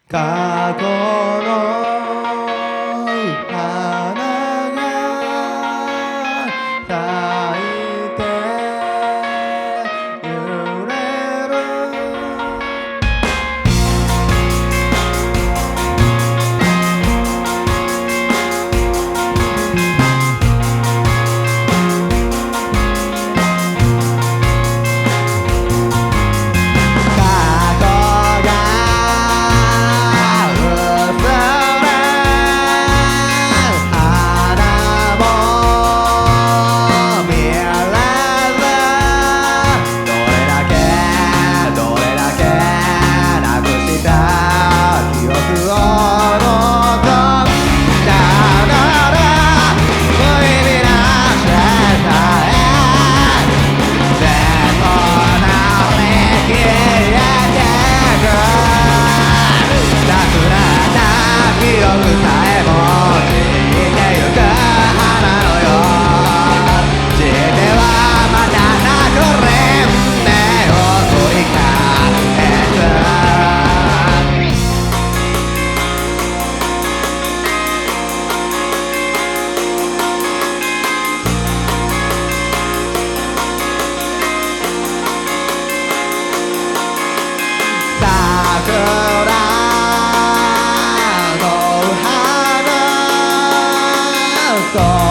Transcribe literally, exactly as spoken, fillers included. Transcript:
過去の花が咲いて揺れる過去が薄れ花も見えずどれだけどれだけなくした記憶を残したなら無意味な世界でこなり消えてくなくなった記憶さえも散ってゆく花のよう散ってはまたなくれん目を繰り返す桜の花そ